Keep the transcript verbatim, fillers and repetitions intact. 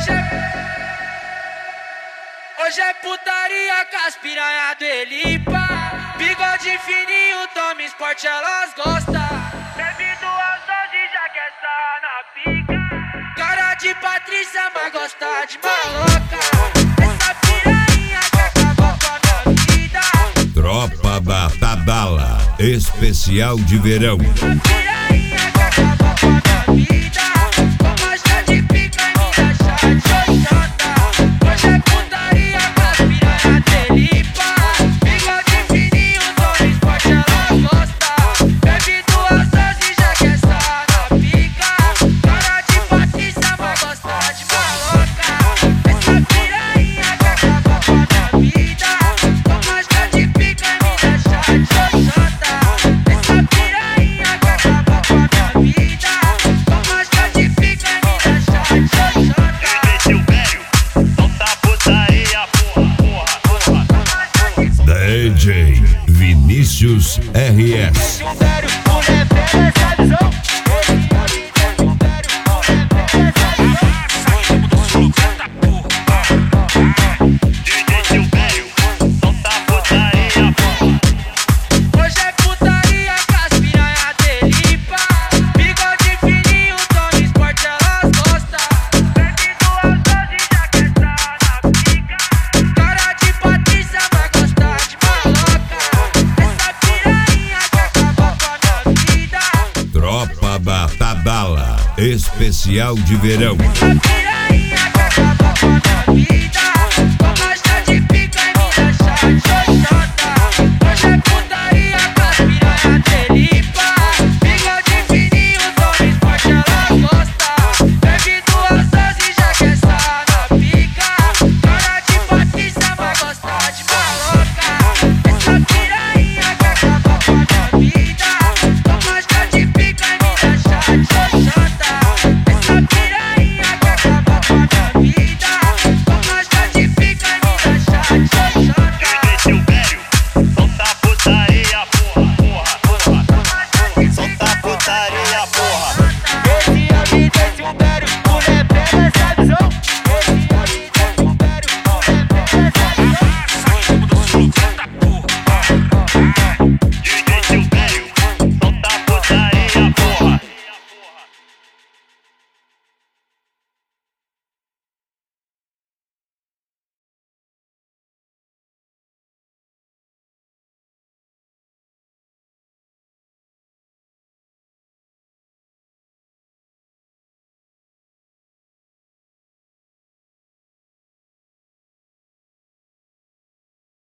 Hoje é... Hoje é putaria com as piranha do Elipa. Bigode fininho, toma esporte, elas gostam. Bebe duas doses, já quer estar na pica. Cara de Patrícia, mas gosta de maloca. Essa piranha que acabou com a minha vida. Tropa da Tabala, especial de verão. Essa piranha que acabou com a minha vida. Gosta de pica e me deixa xoxota. Hoje é putaria com as piranha do Elipa. Bigode fininho, toma esporte, elas gostam. Bebe duas doses, já quer estar na pica. Cara de Patrícia, mas gosta de maloca. Essa piranha que acabou com a minha vida. Gosta de pica e me deixa xoxota. Essa piranha que acabou com a minha vida. Gosta de pica e me deixa xoxota. D J Vinícius R S. Hoje é putaria com as piranha do Elipa. Bigode fininho, toma esporte, elas gostam. Bebe duas doses, já quer estar na pica. Cara de Patrícia, mas gosta de maloca. Essa piranha que acabou com a minha vida. Tropa da Tabala, especial de verão. Essa piranha